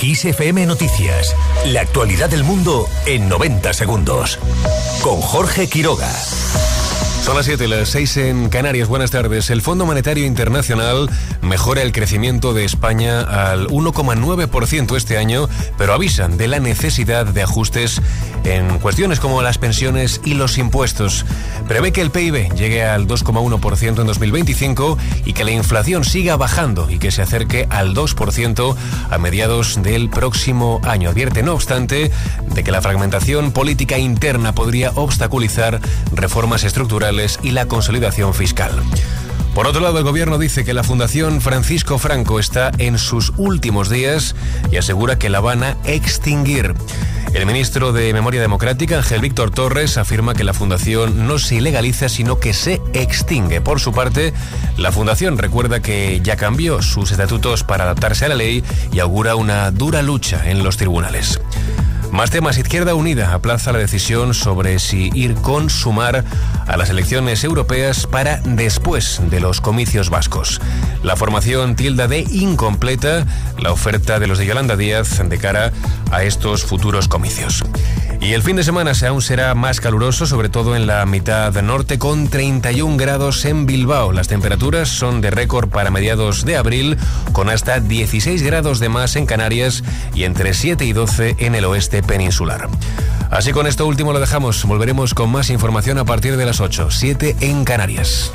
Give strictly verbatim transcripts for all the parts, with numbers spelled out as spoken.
Kiss F M Noticias. La actualidad del mundo en noventa segundos. Con Jorge Quiroga. Son las siete, las seis en Canarias. Buenas tardes. El Fondo Monetario Internacional mejora el crecimiento de España al uno coma nueve por ciento este año, pero avisan de la necesidad de ajustes en cuestiones como las pensiones y los impuestos. Prevé que el P I B llegue al dos coma uno por ciento en dos mil veinticinco y que la inflación siga bajando y que se acerque al dos por ciento a mediados del próximo año. Advierte, no obstante, de que la fragmentación política interna podría obstaculizar reformas estructurales y la consolidación fiscal. Por otro lado, el gobierno dice que la Fundación Francisco Franco está en sus últimos días y asegura que la van a extinguir. El ministro de Memoria Democrática, Ángel Víctor Torres, afirma que la fundación no se ilegaliza, sino que se extingue. Por su parte, la fundación recuerda que ya cambió sus estatutos para adaptarse a la ley y augura una dura lucha en los tribunales. Más temas. Izquierda Unida aplaza la decisión sobre si ir con Sumar a las elecciones europeas para después de los comicios vascos. La formación tilda de incompleta la oferta de los de Yolanda Díaz de cara a estos futuros comicios. Y el fin de semana aún será más caluroso, sobre todo en la mitad norte, con treinta y un grados en Bilbao. Las temperaturas son de récord para mediados de abril, con hasta dieciséis grados de más en Canarias y entre siete y doce en el oeste peninsular. Así, con esto último lo dejamos. Volveremos con más información a partir de las ocho, siete en Canarias.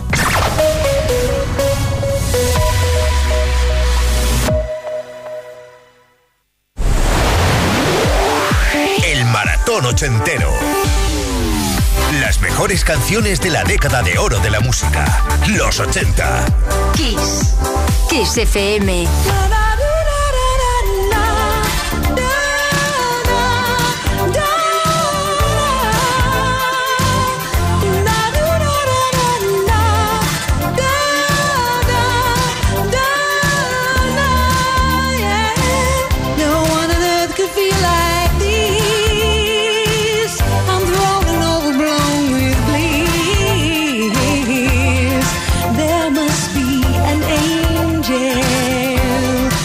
Maratón ochentero. Las mejores canciones de la década de oro de la música. Los ochenta. Kiss. Kiss F M. There must be an angel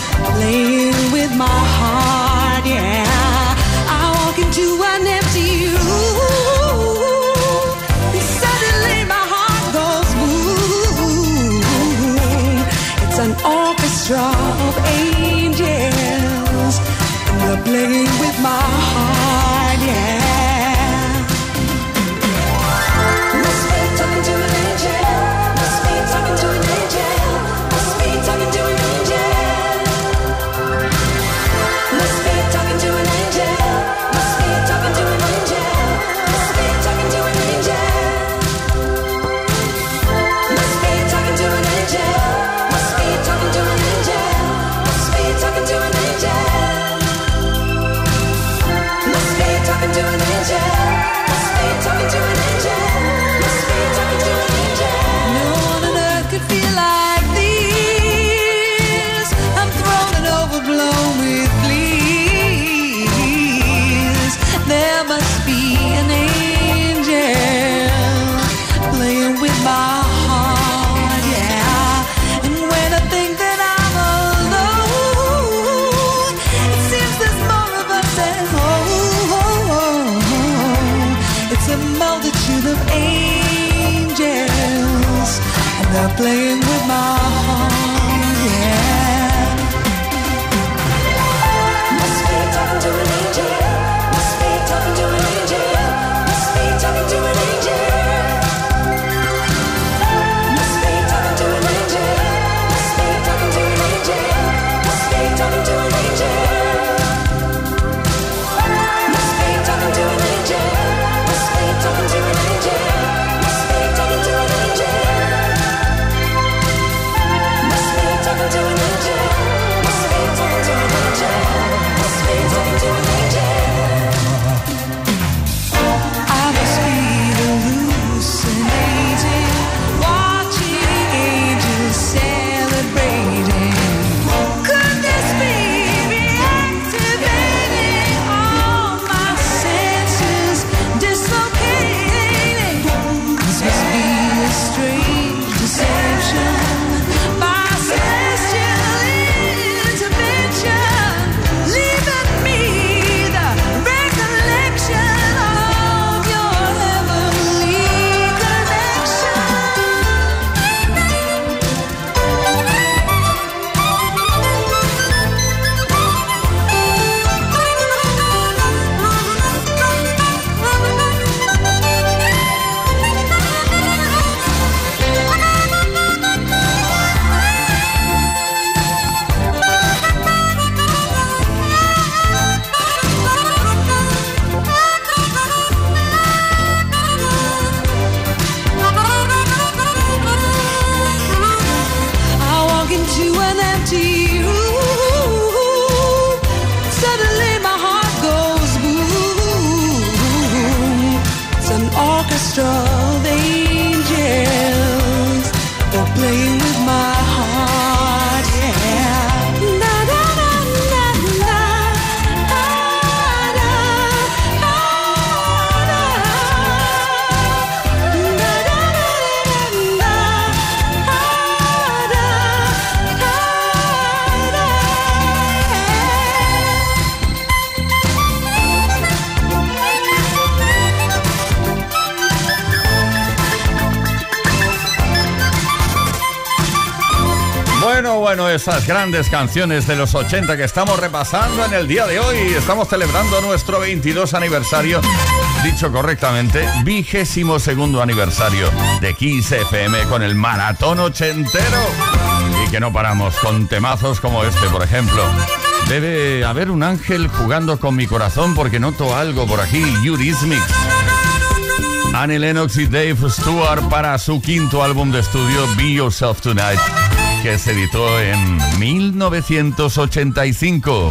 bueno, esas grandes canciones de los ochenta que estamos repasando en el día de hoy. Estamos celebrando nuestro veintidós aniversario, dicho correctamente, vigésimo segundo aniversario de Kiss F M con el maratón ochentero. Y que no paramos con temazos como este, por ejemplo. Debe haber un ángel jugando con mi corazón porque noto algo por aquí. Eurythmics. Annie Lennox y Dave Stewart para su quinto álbum de estudio, Be Yourself Tonight, que se editó en mil novecientos ochenta y cinco.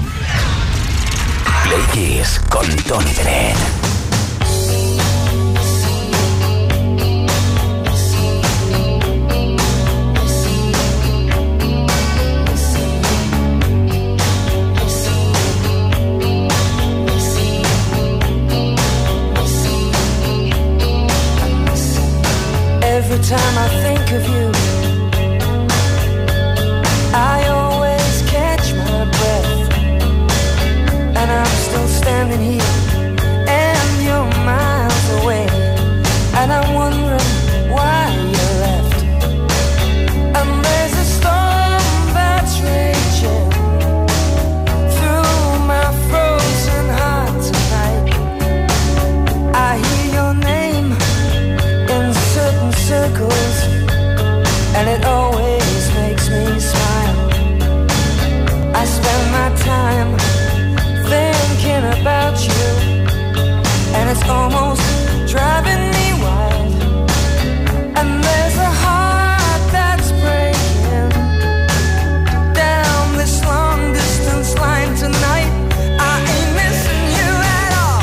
Play Kiss con Tony Bennett. Every time I think of you, I always catch my breath, and I'm still standing here, and you're miles away, and I'm wondering why you left. And there's a storm that's raging through my frozen heart tonight. I hear your name in certain circles, and it always makes me smile. I spend my time thinking about you, and it's almost driving me wild. And there's a heart that's breaking down this long distance line tonight. I ain't missing you at all.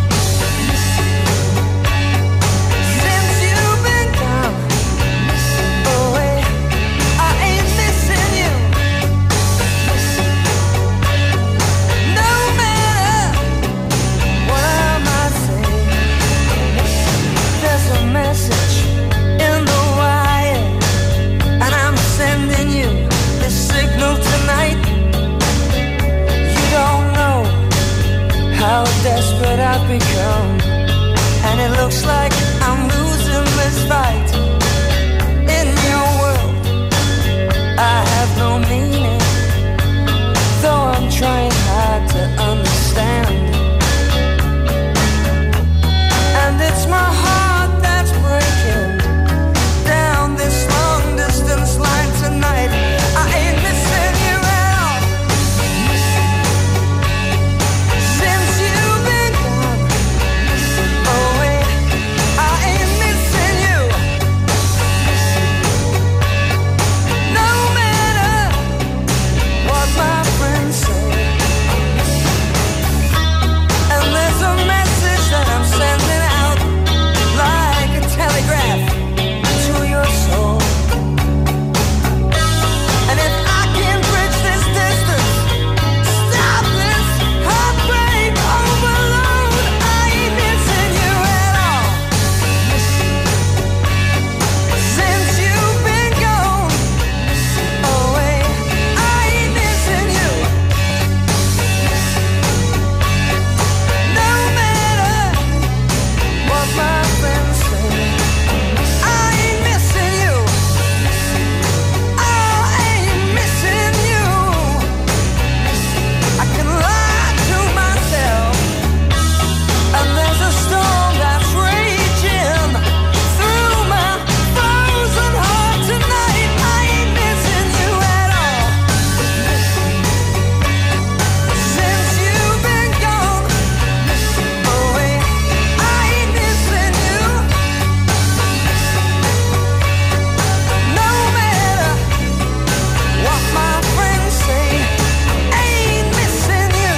Since you've been gone away, I ain't missing you. No matter what I might say, there's a message in the wire, and I'm sending you this signal tonight. You don't know how desperate I've become, and it looks like I'm losing this fight. In your world, I have no meaning, though I'm trying hard to understand. And it's my heart that's breaking down this long distance line tonight. I ain't missing you at all. Since you've been gone away, I ain't missing you. No matter what my friends say. And there's a message that I'm sending out like a telegraph to your soul. And if I can bridge this distance, stop this heartbreak overload, I ain't missing you at all. Since you've been gone away, I ain't missing you. No matter what my friends say, I ain't missing you. I ain't missing you. I can lie to myself, and there's a storm that's raging through my frozen heart tonight. I ain't missing you at all. Since you've been gone away, I ain't missing you. No matter what my friends say, I ain't missing you.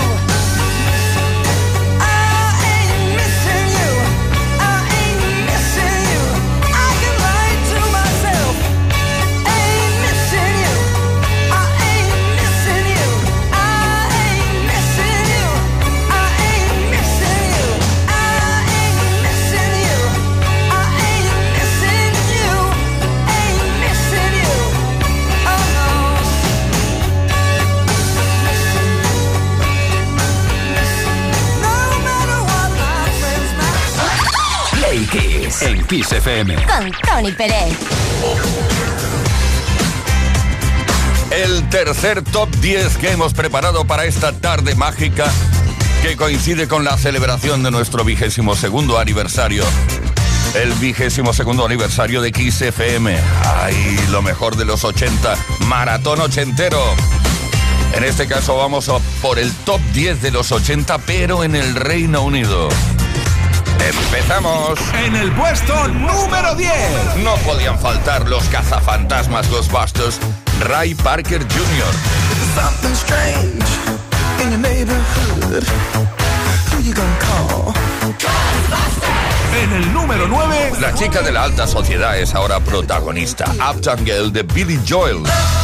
I ain't missing you. I ain't missing you. I can lie to myself. I ain't missing you. I ain't missing you. I ain't missing you. I ain't missing you. I ain't missing you. I ain't missing you. Ain't missing you. Oh no. No matter what my friends might say. Play Kiss en Kiss F M. Con Tony Pérez. El tercer top diez que hemos preparado para esta tarde mágica que coincide con la celebración de nuestro vigésimo segundo aniversario. El vigésimo segundo aniversario de Kiss F M. ¡Ay, lo mejor de los ochenta! Maratón ochentero. En este caso vamos a por el top diez de los ochenta, pero en el Reino Unido. ¡Empezamos! En el puesto número diez. No podían faltar los cazafantasmas Ghostbusters, Ray Parker junior Something strange in your neighborhood. Who you gonna call? En el número nueve. La chica de la alta sociedad es ahora protagonista. Uptown Girl de Billy Joel.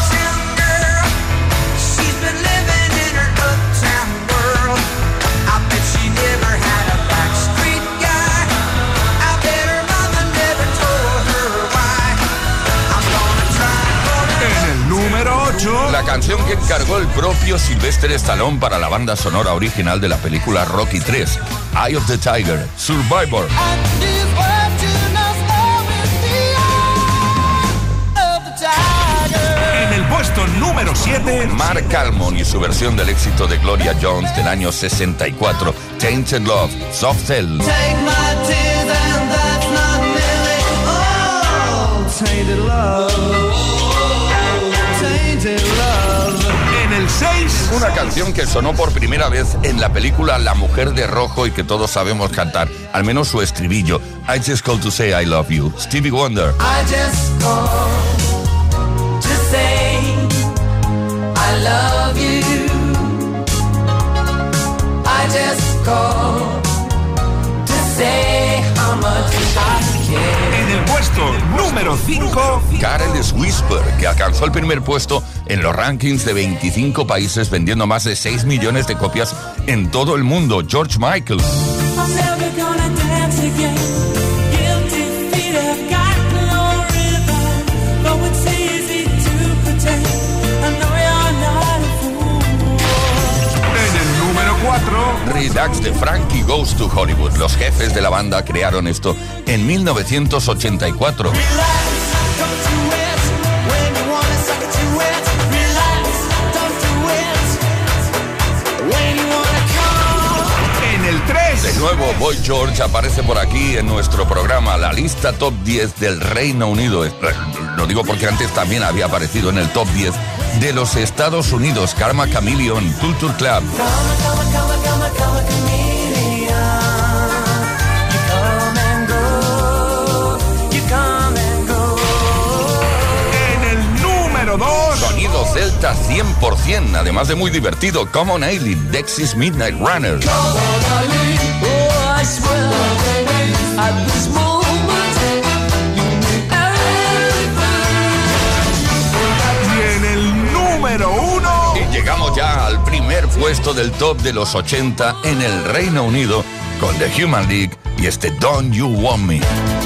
La canción que encargó el propio Sylvester Stallone para la banda sonora original de la película Rocky tres, Eye of the Tiger, Survivor. En el puesto número siete. Mark Almond y su versión del éxito de Gloria Jones del año sesenta y cuatro, Tainted Love, Soft Cell. Take my tears and that's not nearly all. Tainted love. En el seis. Una canción que sonó por primera vez en la película La Mujer de Rojo y que todos sabemos cantar, al menos su estribillo. I just called to say I love you, Stevie Wonder. I just called to say I love you. I just called to say how much I care. En el puesto número cinco. Careless Whisper, que alcanzó el primer puesto en los rankings de veinticinco países, vendiendo más de seis millones de copias en todo el mundo. George Michael. I'm never gonna dance again. Guilty feet have got no rhythm. Though it's easy to pretend. I know you're not a fool. En el número cuatro. Redux de Frankie Goes to Hollywood. Los jefes de la banda crearon esto en mil novecientos ochenta y cuatro. En el tres. De nuevo, Boy George aparece por aquí en nuestro programa, la lista top diez del Reino Unido. Lo digo porque antes también había aparecido en el top diez de los Estados Unidos. Karma Chameleon, Culture Club. En el número dos. Sonido celta cien por ciento, además de muy divertido. Come on Eileen, Dexys Midnight Runner. Y en el número uno. Y llegamos ya al primer puesto del top de los ochenta en el Reino Unido con The Human League y este Don't You Want Me.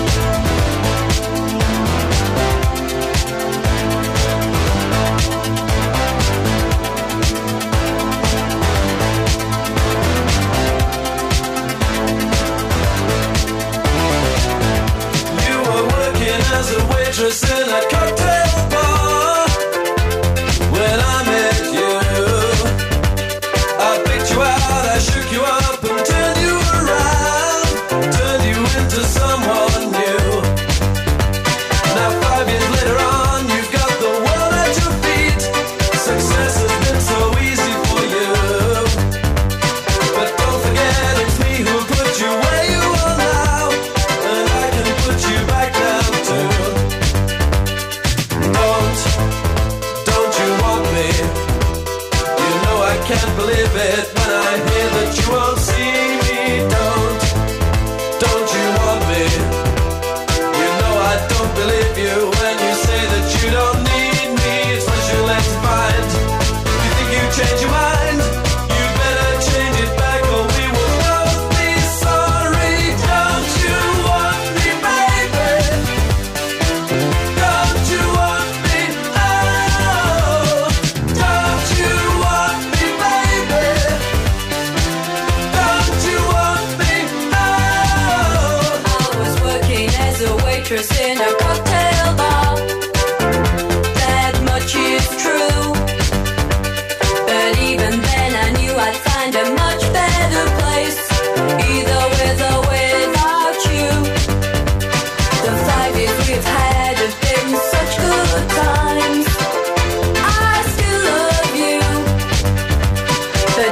As a waitress in a cocktail bar, when I met you, I picked you out, I shook you up and turned you around, turned you into someone new. Now five years later on, you've got the world at your feet. Success has been so easy for you, but don't forget it's me who put you where you are now, and I can put you back down too. Don't, don't you want me? You know I can't believe it when I hear that you won't see me. Don't, don't you want me? You know I don't believe you when you say that you don't need me. It's what you're left to find. You think you change your mind? You better change it back or we will both be sorry. Don't you want me, baby? Don't you want me? Oh, don't you want me, baby? Don't you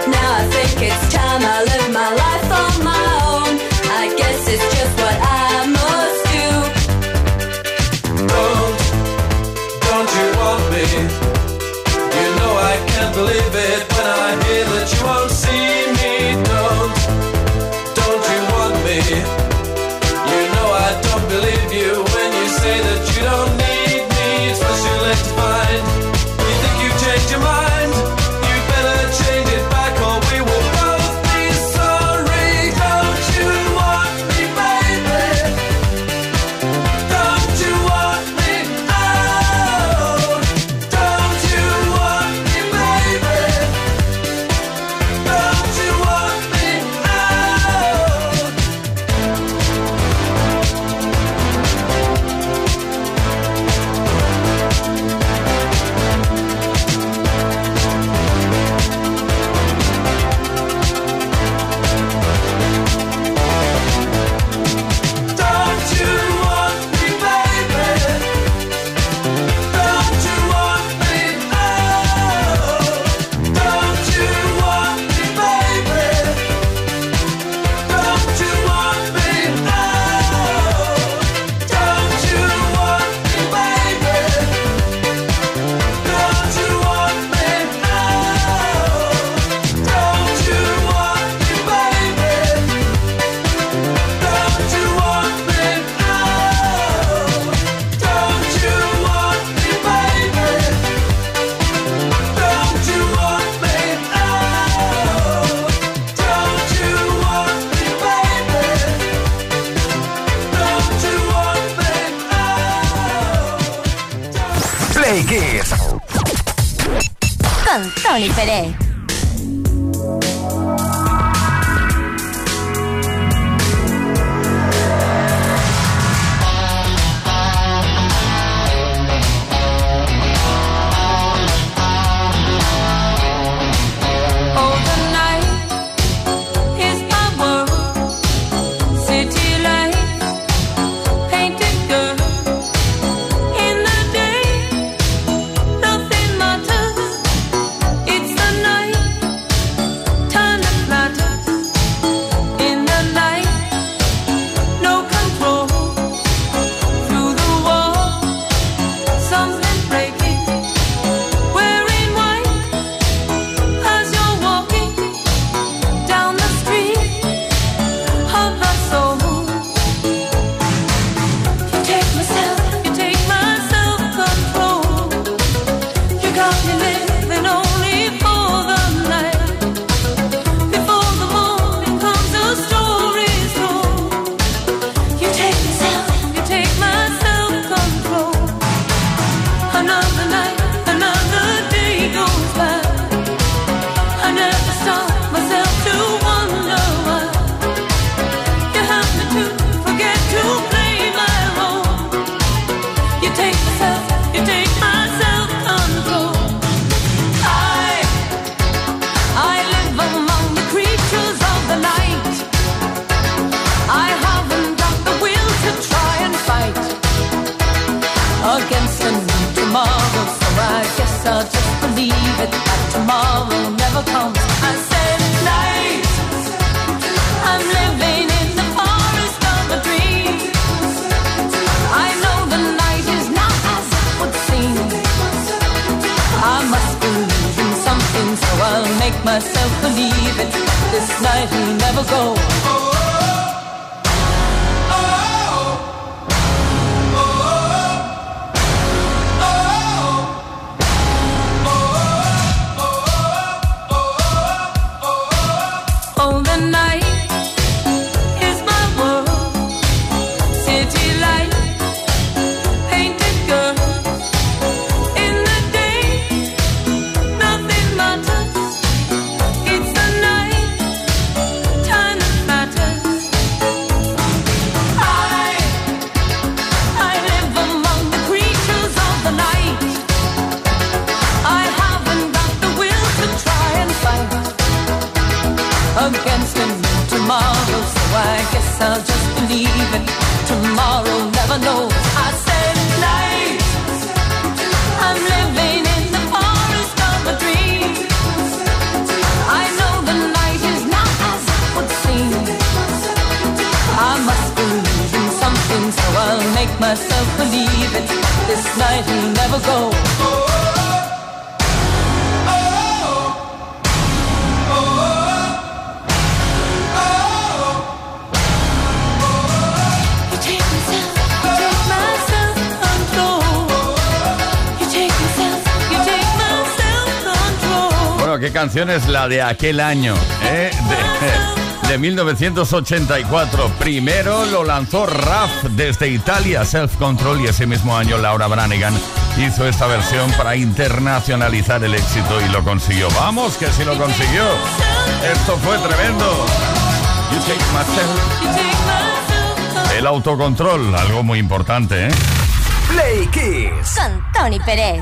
Now I think it's time I live my life on my own. I guess it's just what I must do. Don't, don't you want me? You know I can't believe it when I hear that you won't see me. Don't, don't you want me? You know I don't believe you when you say that you don't need me. It's what you left to find. You think you've changed your mind? You better change it back or we will both be sorry. Don't you want me, baby? Don't you want me? Oh, don't you want me, baby? Don't you want me? Oh. Don't you want me, baby? Don't you want me? Oh, don't you want me, baby? Don't you want me? Oh, don't you want me, baby? Don't you want me? Oh, don't you want me, baby? Don't you want me? Oh, don't you want me, baby? Don't you want me? Oh, don't you want me, baby? Don't you want me? Oh. Play Kiss. Con Tony Pérez. Oh, the night is my world. City lights, painted girl. In the day, nothing matters. It's the night, time that matters. In the night, no control. Through the wall, something breaking. Wearing white as you're walking down the street of my soul. You take myself, you take my self-control. You got me living only for the night. Before the morning comes, the story's told. You take myself, you take my self-control. Another night, another day goes by. I never stop myself to wonder why. You help me to forget to play my role. You take myself, you take my self-control. I, I live among the creatures of the night. I haven't got the will to try and fight against a new tomorrow, so I guess I'll just believe it that tomorrow never comes. I said night, I'm living in the forest of a dream. I know the night is not as it would seem. I must believe in something, so I'll make myself believe it. This night will never go. Oh, the night is my world. City light, painted girl. In the day, nothing matters. It's the night, time that matters. I, I live among the creatures of the night. I haven't got the will to try and fight against a new tomorrow, so I guess I'll just believe it. Tomorrow never knows. I said night, I'm living in the forest of a dream. I know make myself believe it. This night will never go. Bueno, ¿qué canción es la de aquel año? ¿eh? De, de mil novecientos ochenta y cuatro. Primero lo lanzó Raf desde Italia, Self Control, y ese mismo año Laura Branigan hizo esta versión para internacionalizar el éxito y lo consiguió. ¡Vamos, que sí lo consiguió! Esto fue tremendo. You take myself. El autocontrol, algo muy importante, ¿eh? Play Kiss con Tony Pérez.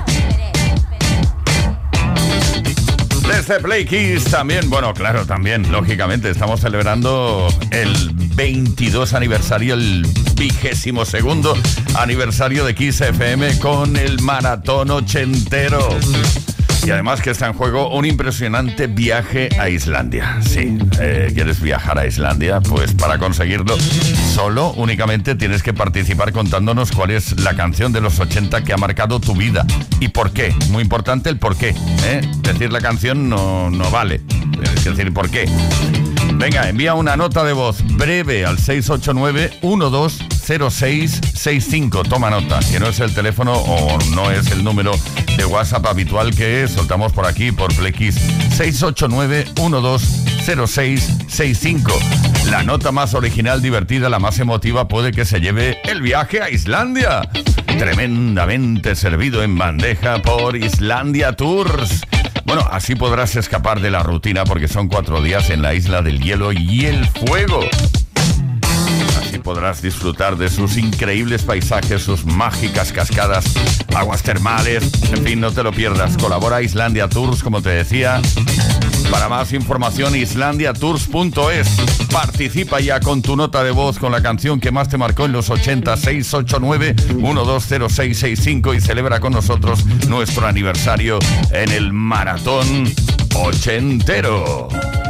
Desde Play Kiss también, bueno, claro, también, lógicamente, estamos celebrando el veintidós aniversario, el vigésimo segundo aniversario de Kiss F M con el maratón ochentero. Y además que está en juego un impresionante viaje a Islandia. Sí, eh, ¿quieres viajar a Islandia? Pues para conseguirlo, solo, únicamente tienes que participar contándonos cuál es la canción de los ochenta que ha marcado tu vida. ¿Y por qué? Muy importante el por qué. ¿eh? Decir la canción no, no vale. Tienes que decir por qué. Venga, envía una nota de voz breve al seis ocho nueve, uno dos cero seis seis cinco. Toma nota, que no es el teléfono o no es el número de WhatsApp habitual que soltamos por aquí, por Play Kiss. seis ocho nueve, uno dos cero seis seis cinco. La nota más original, divertida, la más emotiva puede que se lleve el viaje a Islandia. Tremendamente servido en bandeja por Islandia Tours. Bueno, así podrás escapar de la rutina porque son cuatro días en la isla del hielo y el fuego. Así podrás disfrutar de sus increíbles paisajes, sus mágicas cascadas, aguas termales. En fin, no te lo pierdas. Colabora Islandia Tours, como te decía. Para más información, islandia tours punto es. Participa ya con tu nota de voz con la canción que más te marcó en los ochenta, seis ocho nueve, uno dos cero seis seis cinco, y celebra con nosotros nuestro aniversario en el maratón ochentero.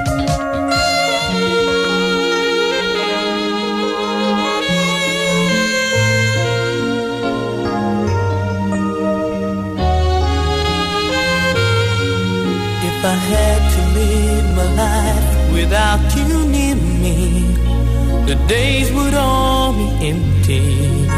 If I had to live my life without you near me, the days would all be empty.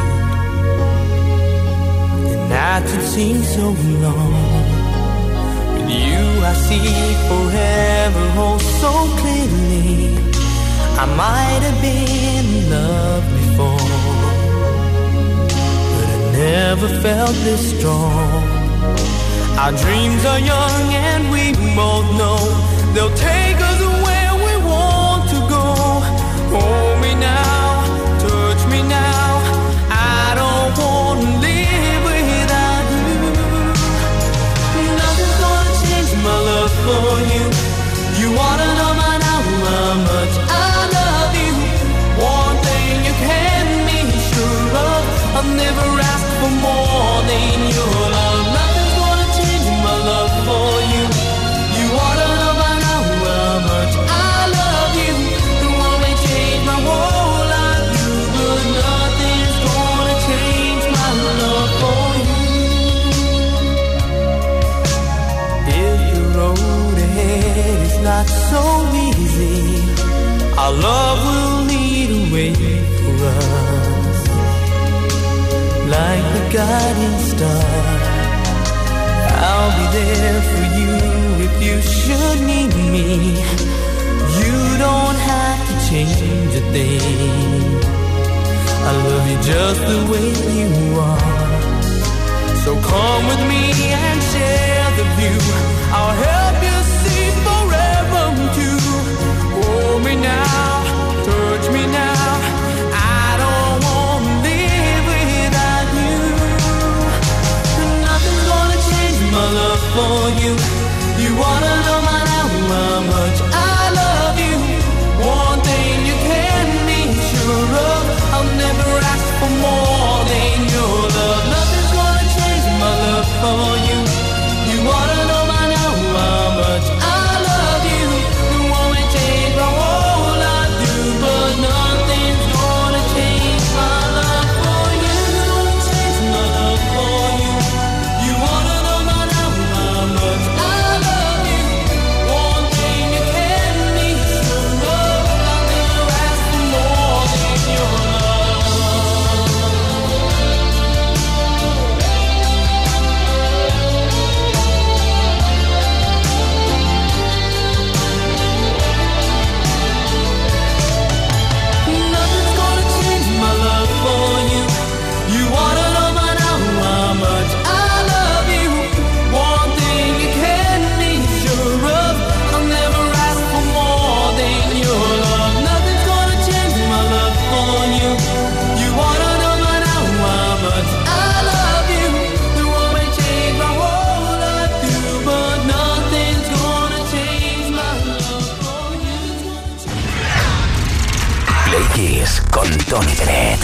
The nights would seem so long. With you I see forever oh so clearly. I might have been in love before, but I never felt this strong. Our dreams are young and we both know they'll take us where we want to go. Hold me now, touch me now. I don't want to live without you. Nothing's gonna change my love for you. You wanna know by now how much I love you. One thing you can be sure of, I've never asked for more than your love. My love for you. You ought to know by now how much I love you. The one may change my whole life, but nothing's gonna change my love for you. If the road ahead is not so easy, our love will lead a way for us, like the guiding star. I'll be there for you if you should need me. You don't have to change a thing. I love you just the way you are. So come with me and share the view. I'll help you see forever too. Hold me now, touch me now. I don't want to live without you. Nothing's gonna change my love for you. You wanna know my now how much I Kiss con Tony Pérez.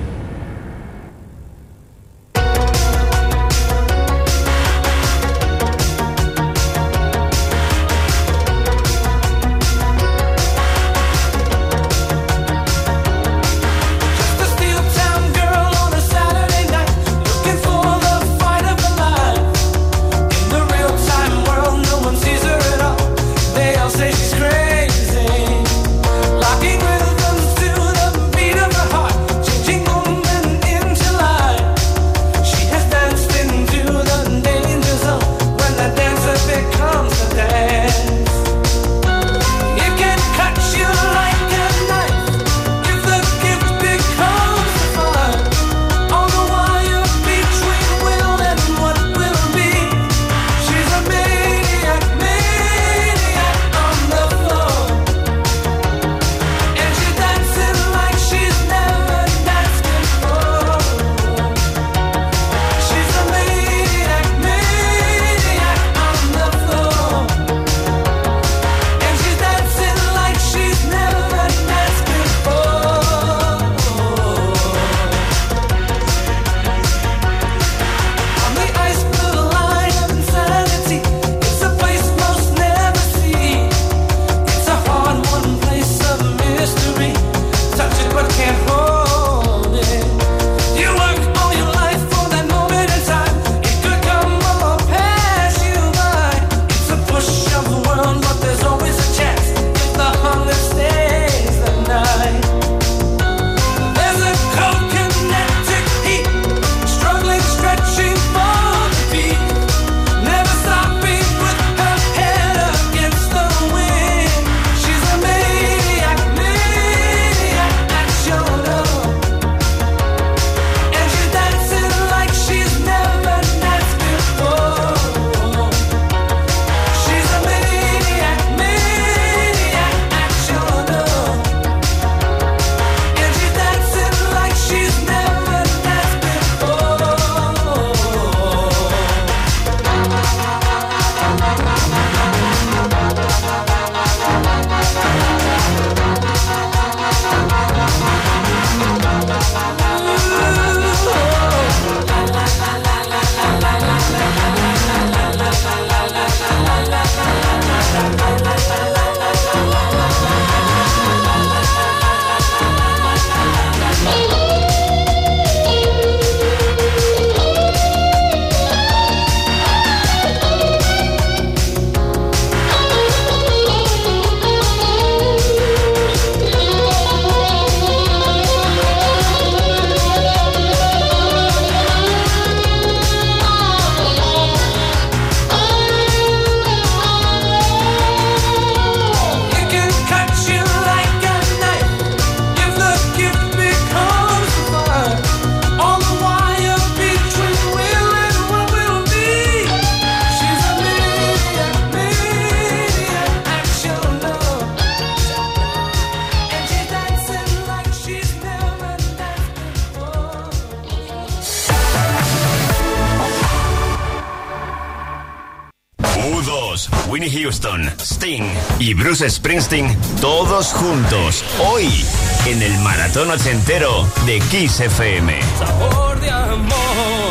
Whitney Houston, Sting y Bruce Springsteen, todos juntos, hoy, en el Maratón Ochentero de Kiss F M. Sabor de amor,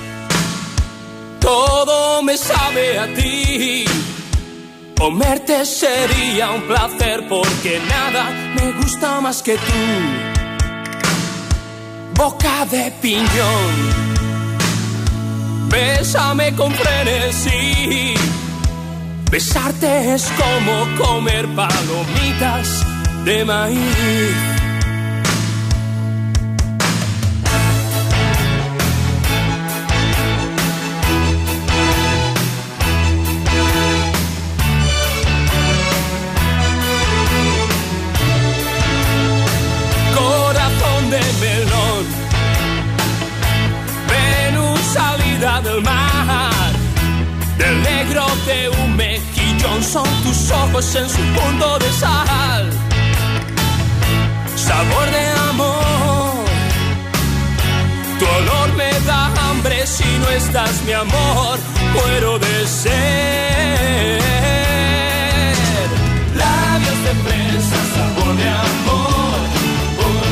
todo me sabe a ti. Comerte sería un placer porque nada me gusta más que tú. Boca de piñón, bésame con frenesí. Besarte es como comer palomitas de maíz. Corazón de melón, Venus salida del mar. Del negro de un mejillón son tus ojos en su punto de sal. Sabor de amor, tu olor me da hambre. Si no estás, mi amor, muero de sed. Labios de fresa, sabor de amor,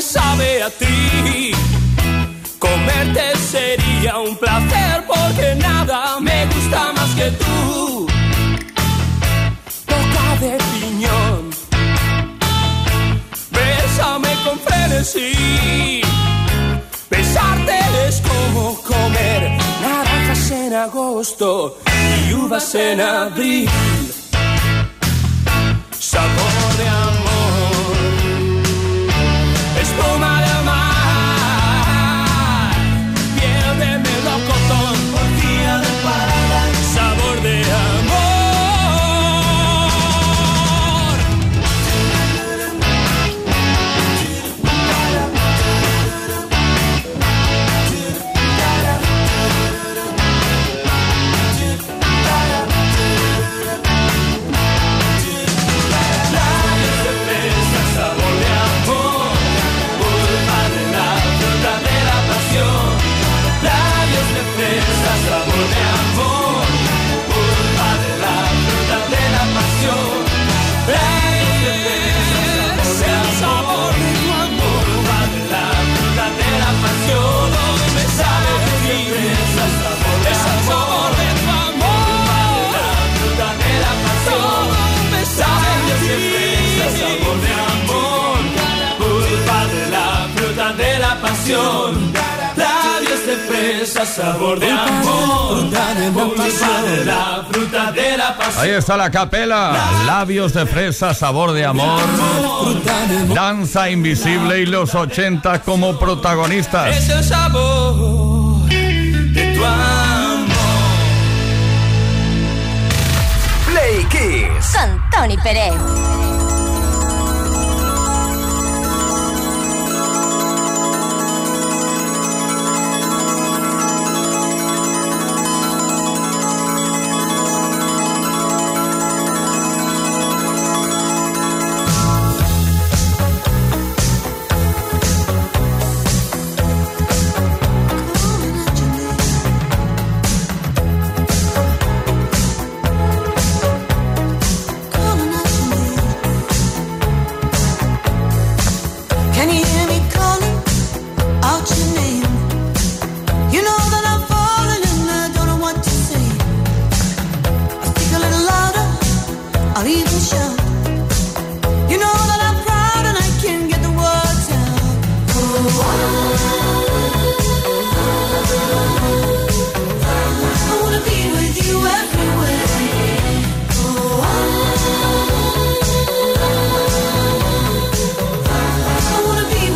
me sabe a ti. Comerte sería un placer porque nada me gusta más que tú. Boca de piñón, bésame con frenesí. Besarte es como comer naranjas en agosto y uvas en abril. Sabor de amor, espuma de mar, piel de melocotón, orgía de parada, sabor de amor. Labios de fresa, sabor de amor, pulpa de la fruta de la pasión. Ahí está la capela. Labios de fresa, sabor de amor, Danza Invisible y los ochenta como protagonistas. Es el sabor de tu amor. Play Kiss con Tony Pérez. I wanna be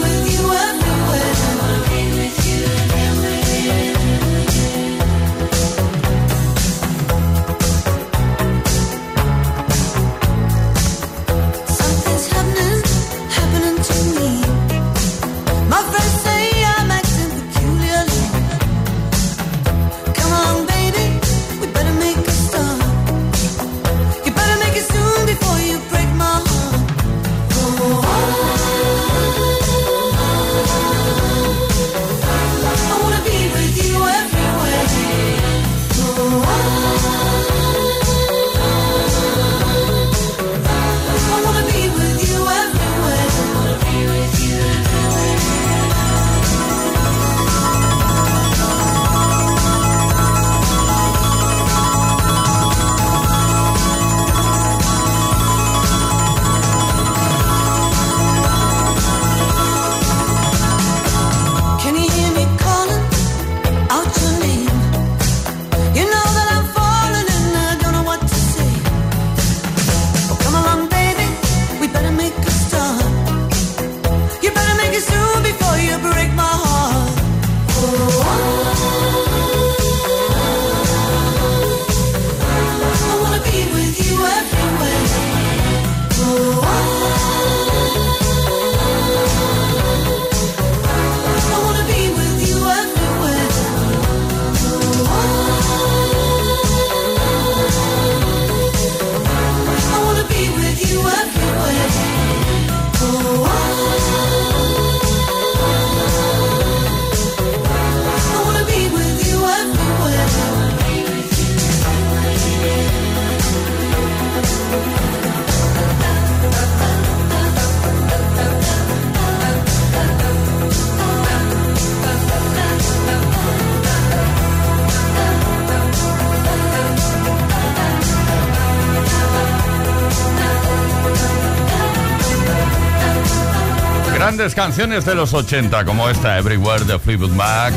Grandes canciones de los ochenta, como esta Everywhere de Fleetwood Mac,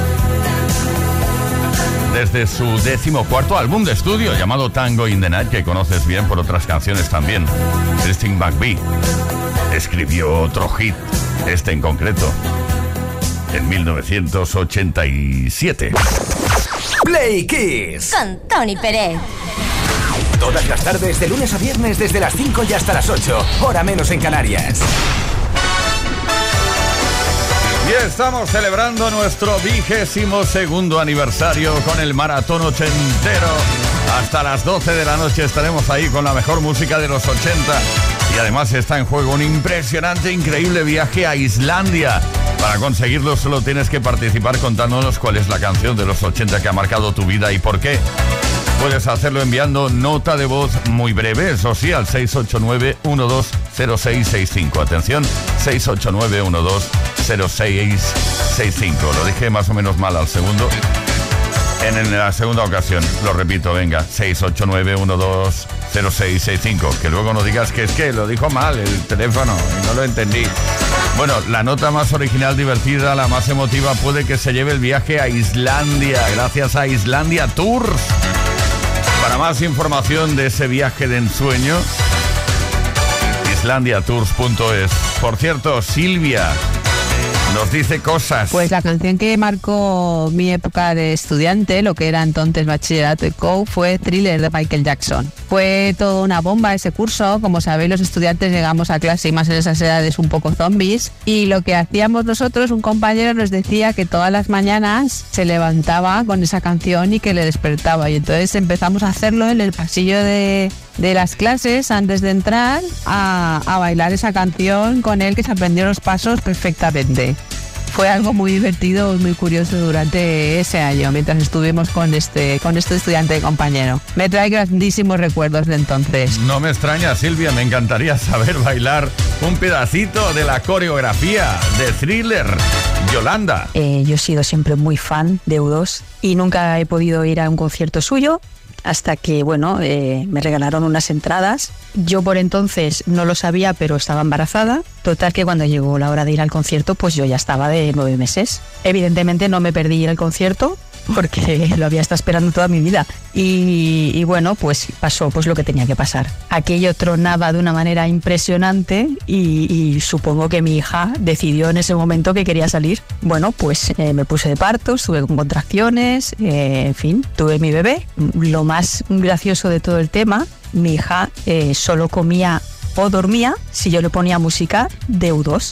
desde su decimocuarto álbum de estudio llamado Tango in the Night, que conoces bien por otras canciones también. Christine McVie escribió otro hit, este en concreto, en mil novecientos ochenta y siete. Play Kiss Con Tony Pérez. Todas las tardes, de lunes a viernes, desde las cinco y hasta las ocho, hora menos en Canarias. Y estamos celebrando nuestro vigésimo segundo aniversario con el maratón ochentero. Hasta las doce de la noche estaremos ahí con la mejor música de los ochenta. Y además está en juego un impresionante, increíble viaje a Islandia. Para conseguirlo solo tienes que participar contándonos cuál es la canción de los ochenta que ha marcado tu vida y por qué. Puedes hacerlo enviando nota de voz muy breve, eso sí, al seis ocho nueve, uno dos cero seis seis cinco. Atención, seis ocho nueve, uno dos cero seis seis cinco. Lo dije más o menos mal al segundo. En, en la segunda ocasión, lo repito, venga, seis ocho nueve, uno dos cero seis seis cinco. Que luego no digas que es que lo dijo mal el teléfono y no lo entendí. Bueno, la nota más original, divertida, la más emotiva, puede que se lleve el viaje a Islandia, gracias a Islandia Tours. Para más información de ese viaje de ensueño, islandia tours punto es. Por cierto, Silvia nos dice cosas. Pues la canción que marcó mi época de estudiante, lo que era entonces bachillerato y co, fue Thriller de Michael Jackson. Fue toda una bomba ese curso. Como sabéis, los estudiantes llegamos a clase y más en esas edades un poco zombies. Y lo que hacíamos nosotros, un compañero nos decía que todas las mañanas se levantaba con esa canción y que le despertaba. Y entonces empezamos a hacerlo en el pasillo de, de las clases antes de entrar a, a bailar esa canción con él, que se aprendió los pasos perfectamente. Fue algo muy divertido y muy curioso durante ese año, mientras estuvimos con este, con este estudiante y compañero. Me trae grandísimos recuerdos de entonces. No me extraña, Silvia, me encantaría saber bailar un pedacito de la coreografía de Thriller. Yolanda. Eh, yo he sido siempre muy fan de U dos y nunca he podido ir a un concierto suyo. Hasta que, bueno, eh, me regalaron unas entradas. Yo por entonces no lo sabía, pero estaba embarazada. Total que cuando llegó la hora de ir al concierto, pues yo ya estaba de nueve meses. Evidentemente no me perdí ir al concierto, porque lo había estado esperando toda mi vida. Y, y bueno, pues pasó pues lo que tenía que pasar. Aquello tronaba de una manera impresionante y, y supongo que mi hija decidió en ese momento que quería salir. Bueno, pues eh, me puse de parto, estuve con contracciones, eh, en fin, tuve mi bebé. Lo más gracioso de todo el tema, mi hija eh, solo comía o dormía si yo le ponía música de U dos.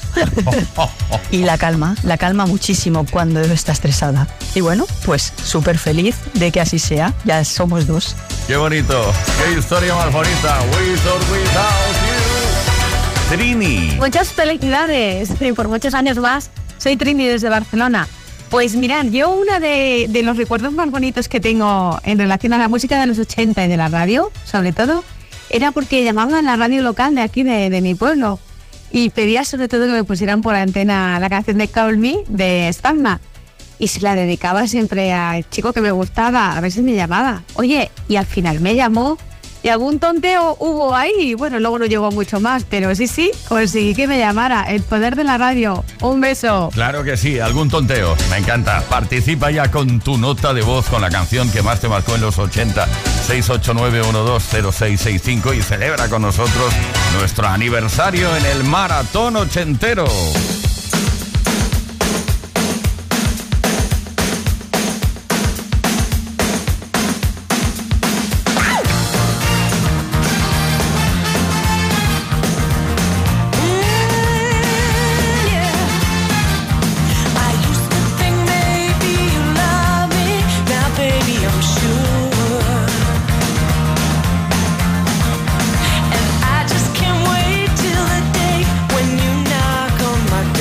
Y la calma, la calma muchísimo cuando está estresada. Y bueno, pues súper feliz de que así sea. Ya somos dos. Qué bonito, qué historia más bonita. With or without you. Trini. Muchas felicidades y por muchos años más. Soy Trini desde Barcelona. Pues mirad, yo uno de, de los recuerdos más bonitos que tengo en relación a la música de los ochenta y de la radio, sobre todo, era porque llamaba a la radio local de aquí, de, de mi pueblo, y pedía sobre todo que me pusieran por antena la canción de Call Me, de Spagna, y se la dedicaba siempre al chico que me gustaba. A veces me llamaba, oye, y al final me llamó, y algún tonteo hubo ahí. Bueno, luego no llegó mucho más, pero sí, sí, conseguí que me llamara. El poder de la radio. Un beso. Claro que sí, algún tonteo. Me encanta. Participa ya con tu nota de voz con la canción que más te marcó en los ochenta. seis ocho nueve, uno dos cero seis seis cinco y celebra con nosotros nuestro aniversario en el Maratón Ochentero. My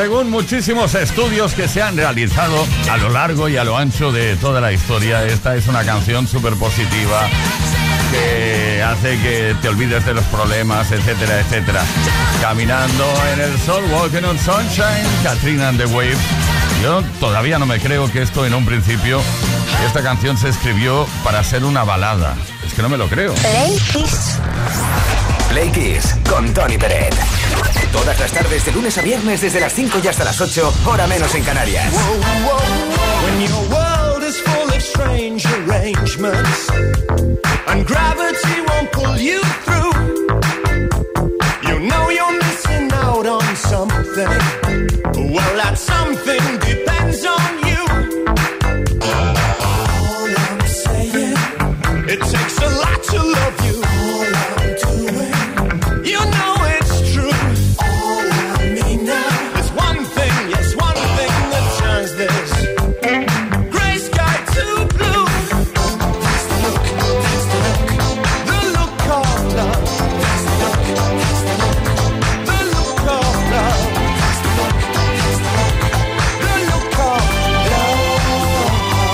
según muchísimos estudios que se han realizado a lo largo y a lo ancho de toda la historia, esta es una canción súper positiva que hace que te olvides de los problemas, etcétera, etcétera. Caminando en el sol, Walking on Sunshine, Katrina and the Waves. Yo todavía no me creo que esto en un principio, esta canción se escribió para ser una balada. Es que no me lo creo. Play Kiss. Play Kiss con Tony Peret. Todas las tardes de lunes a viernes desde las cinco y hasta las ocho, hora menos en Canarias. Whoa, whoa. When your world is full of strange arrangements and gravity won't pull you through, you know you're missing out on something. Well, that something depends on you. All I'm saying, it takes a lot to love you. All I'm doing, you know it's true. All I mean now, there's one thing, yes, one thing that turns this gray sky to blue. That's the look, that's the look, the look of love. That's the look, that's the look, the look of love. That's the look, that's the look, the look of love.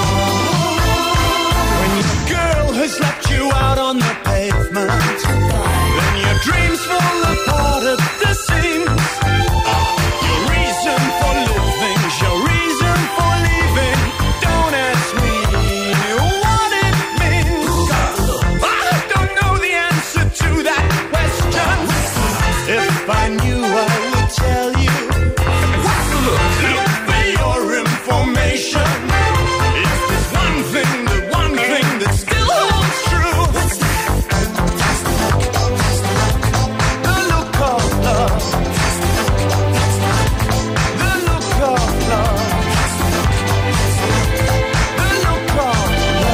When your girl has left you out on the pavement, then your dreams fall apart at the seams. Your reason for living, your reason for leaving, don't ask me what it means. I don't know the answer to that question. If I knew, I would tell you. Look for your information. If there's one thing, the one thing that still holds true, the look of love. The look of love. The look of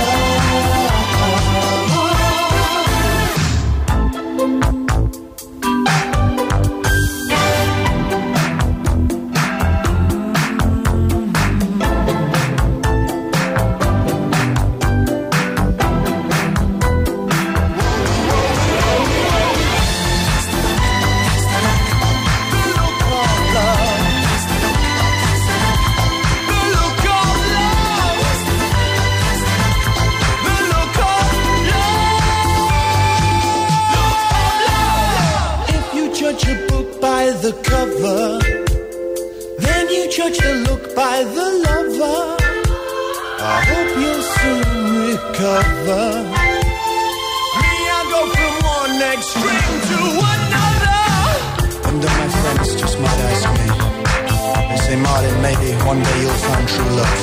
the cover, then you judge the look by the lover. I hope you'll soon recover. Me, I go from one extreme to another. And then my friends just might ask me, they say, Martin, maybe one day you'll find true love.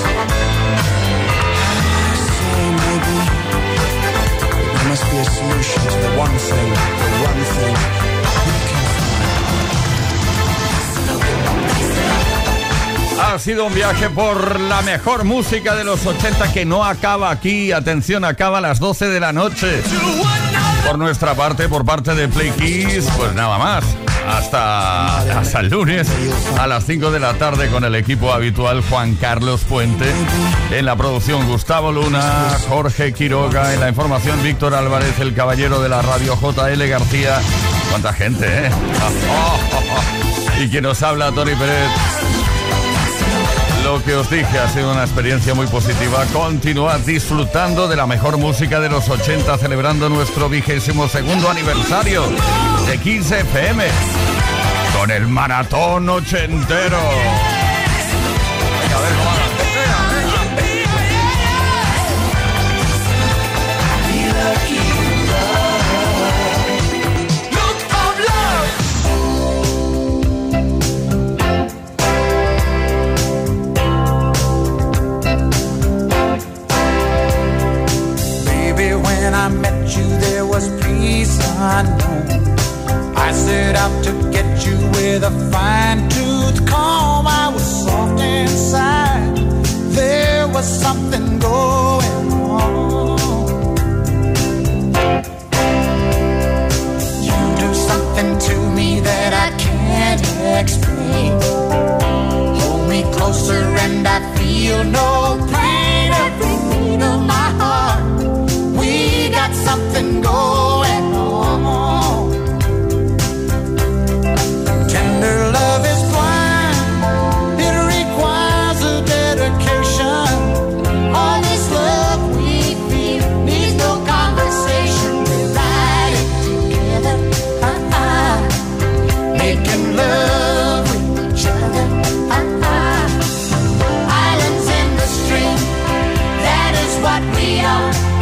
I say maybe, but there must be a solution to the one thing, the one thing we can find. Ha sido un viaje por la mejor música de los ochenta que no acaba aquí. Atención, acaba a las doce de la noche. Por nuestra parte, por parte de Play Kiss, pues nada más. Hasta, hasta el lunes a las cinco de la tarde con el equipo habitual Juan Carlos Puente. En la producción Gustavo Luna, Jorge Quiroga. En la información Víctor Álvarez, el caballero de la radio J L García. Cuánta gente, ¿eh? Y quien nos habla, Tony Peret. Lo que os dije, ha sido una experiencia muy positiva. Continuad disfrutando de la mejor música de los ochenta, celebrando nuestro vigésimo segundo aniversario de Kiss F M con el maratón ochentero. Venga, a ver cómo va. I met you, there was peace unknown. I set out to get you with a fine-tooth comb. I was soft inside, there was something going on. You do something to me that I can't explain. Hold me closer and I feel no pain. Every beat of my heart, we got something going on. Tender love is blind, know.